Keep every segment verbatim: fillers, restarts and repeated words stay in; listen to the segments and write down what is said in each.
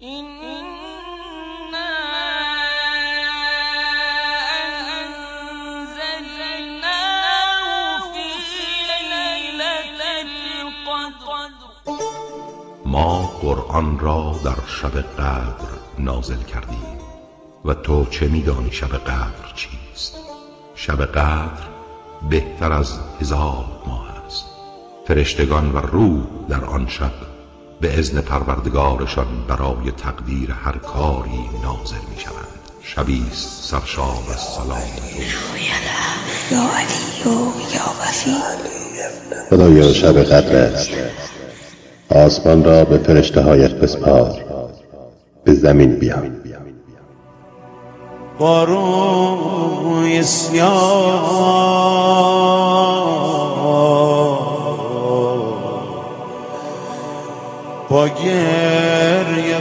ما قرآن را در شب قدر نازل کردیم و تو چه می‌دانی شب قدر چیست؟ شب قدر بهتر از هزار ماه است. فرشتگان و روح در آن شب به اذن پروردگارشان برای تقدیر هر کاری نازل می‌شوند. شبی است سرشار از سلامت یا علی و یا وفی. خدایا شب قدر است، آسمان را به فرشته هایت بسپار، به زمین بیا. با روی سیاه با گریه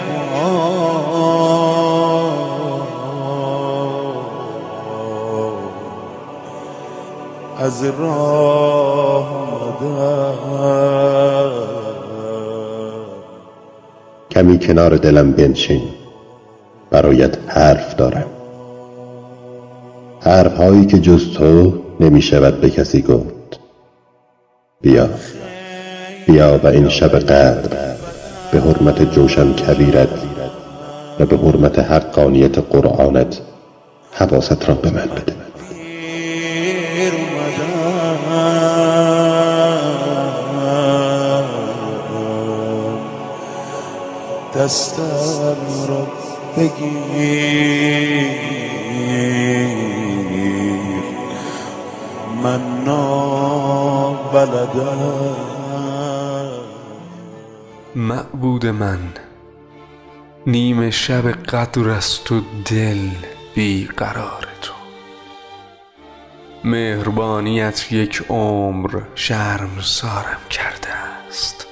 از راه آمدم. کمی کنار دلم بنشین، برایت حرف دارم، حرف هایی که جز تو نمی شود به کسی گفت. بیا بیا و این شب قدر به حرمت جوشن کبیرت و به حرمت حقانیت قرآنت حواست را به من بده. دستم را بگیر، من نابلدم. معبود من، نیم شب قدر است و دل بی قرار تو. مهربانیت یک عمر شرمسارم کرده است.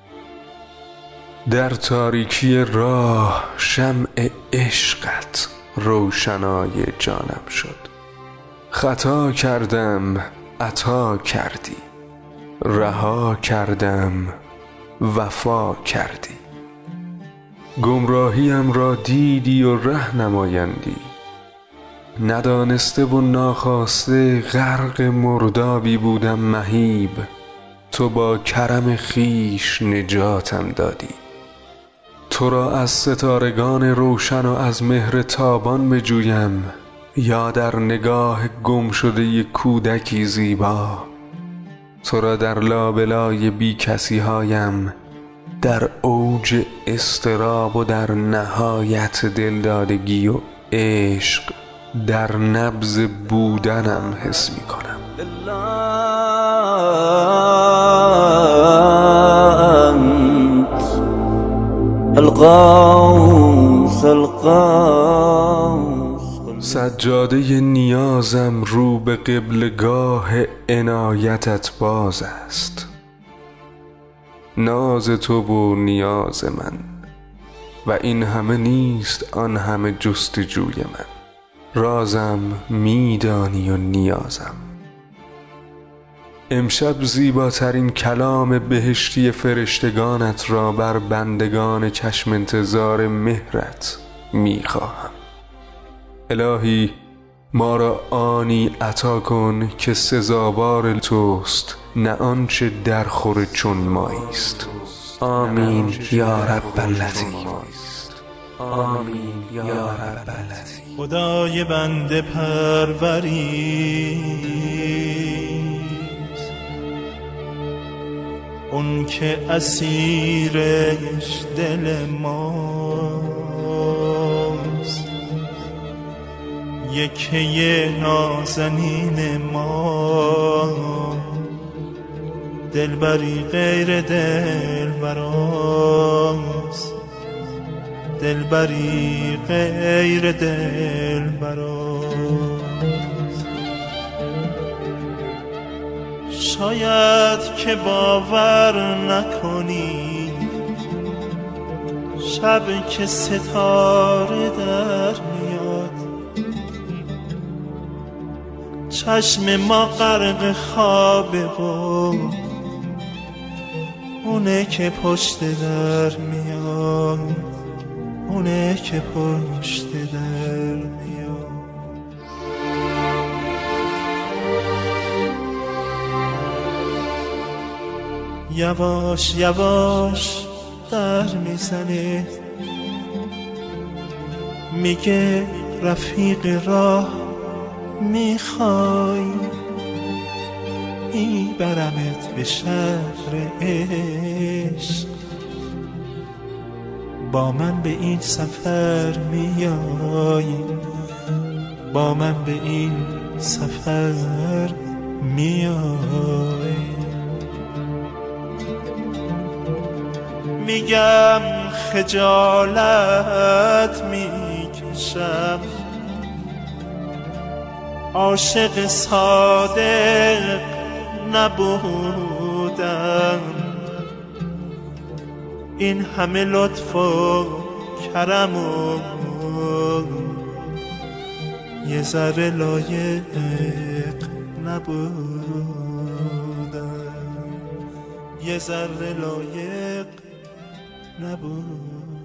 در تاریکی راه شمع عشقت روشنای جانم شد. خطا کردم عطا کردی، رها کردم وفا کردی. گمراهیم را دیدی و ره نمایندی. ندانسته و ناخواسته غرق مردابی بودم مهیب، تو با کرم خیش نجاتم دادی. تو را از ستارگان روشن و از مهر تابان بجویم، یا در نگاه گم شده کودکی زیبا. تو را در لابلای بی کسی هایم، در اوج اضطراب و در نهایت دلدادگی و عشق در نبض بودنم حس می کنم. القوس القوس سجاده نیازم رو به قبلگاه عنایتت باز است. ناز تو و نیاز من و این همه نیست آن همه جستجوی من. رازم میدانی و نیازم. امشب زیباترین کلام بهشتی فرشتگانت را بر بندگان چشم انتظار مهرت میخواهم. الهی ما را آنی عطا کن که سزاوار توست، نه آنچه درخور چون ماییست. آمین یا رب اللطیف. آمین یا رب اللطیف. خدای بنده پروری، اون که اسیرش دل ماست، یکی نازنین ما، دلبری غیر دلبراست، دلبری غیر دلبراست. شاید که باور نکنی، شب که ستاره در میاد، چشم ما غرق خوابه و اونه که پشت در میاد. اونه که پشت در میاد. یواش یواش در میزنه، میگه رفیق راه میخوای، میبرمت به شهر عشق، با من به این سفر میای، با من به این سفر میای. میگم خجالت میکشم، عاشق صادق نبودم، این همه لطف و کرم و یه ذره لایق نبودم، یه ذره لایق نبود.